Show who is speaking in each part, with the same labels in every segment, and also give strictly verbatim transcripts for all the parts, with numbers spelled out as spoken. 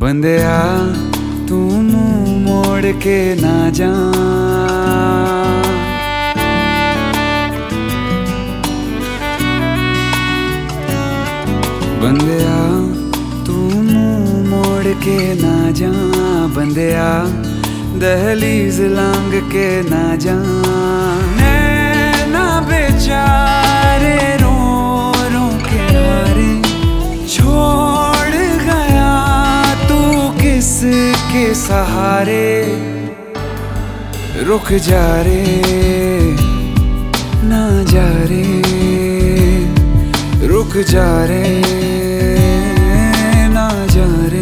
Speaker 1: बंदिया तू मुंह मोड़ के ना जा, बंदिया तू मुंह मोड़ के ना जा, बंदिया दहलीज लांग के ना जा। नैना बेचारे रो रो के हारे छोड़ गया तू किसके सहारे। रुक जा रे ना जा रे, रुक जा रे ना जा रे,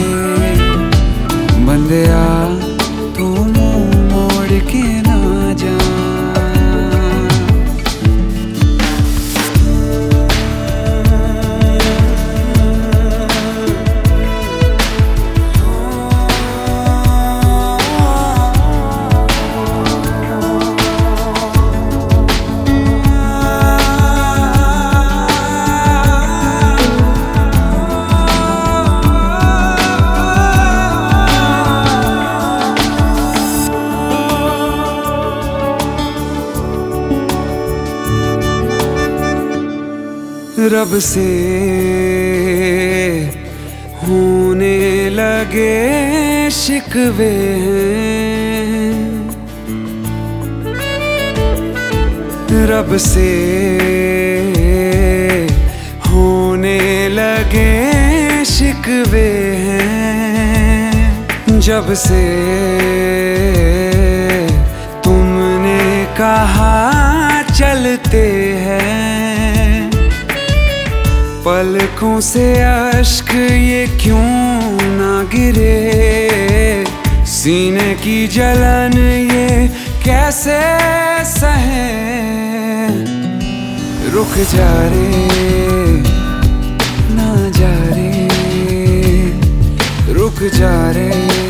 Speaker 1: बंदिया तू मुंह मोड़ के ना जा। रब से होने लगे शिकवे हैं, रब से होने लगे शिकवे हैं। जब से तुमने कहा चलते हैं, पलकों से अश्क ये क्यों ना गिरे, सीने की जलन ये कैसे सहे। रुक जा रे ना जा रे, रुक जा रे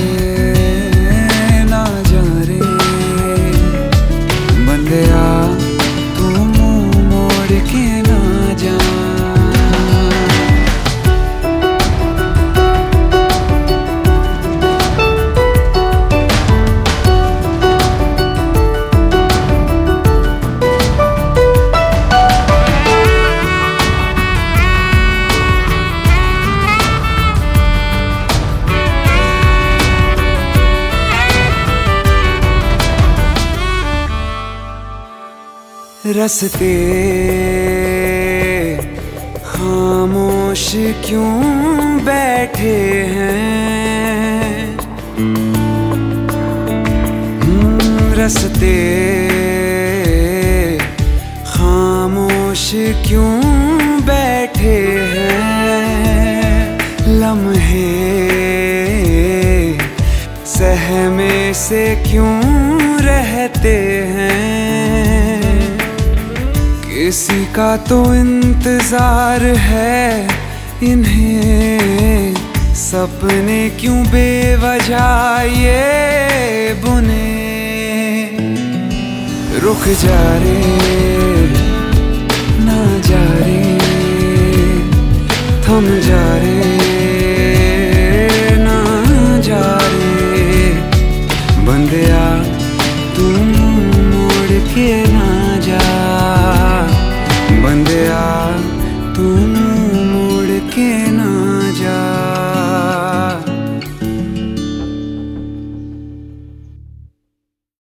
Speaker 1: ना जा रे, बंदिया तू मुंह मोड़ के ना जा। रस्ते खामोश क्यों बैठे हैं, रस्ते खामोश क्यों बैठे हैं। लम्हे सहमे से क्यों रहते हैं, किसी का तो इंतजार है इन्हें। सपने क्यों बेवजह ये बुने। रुक जा रे ना जा रे, थम जा रे